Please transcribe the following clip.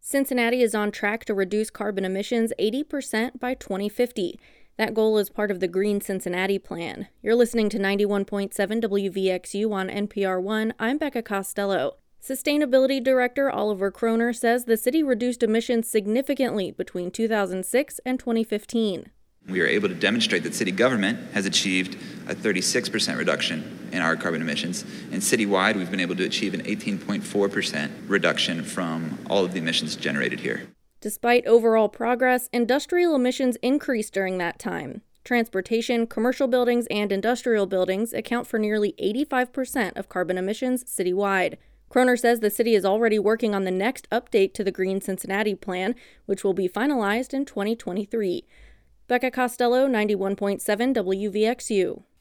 Cincinnati is on track to reduce carbon emissions 80% by 2050. That goal is part of the Green Cincinnati Plan. You're listening to 91.7 WVXU on NPR One. I'm Becca Costello. Sustainability Director Oliver Kroner says the city reduced emissions significantly between 2006 and 2015. We are able to demonstrate that city government has achieved a 36% reduction in our carbon emissions. And citywide, we've been able to achieve an 18.4% reduction from all of the emissions generated here. Despite overall progress, industrial emissions increased during that time. Transportation, commercial buildings, and industrial buildings account for nearly 85% of carbon emissions citywide. Kroner says the city is already working on the next update to the Green Cincinnati Plan, which will be finalized in 2023. Becca Costello, 91.7 WVXU.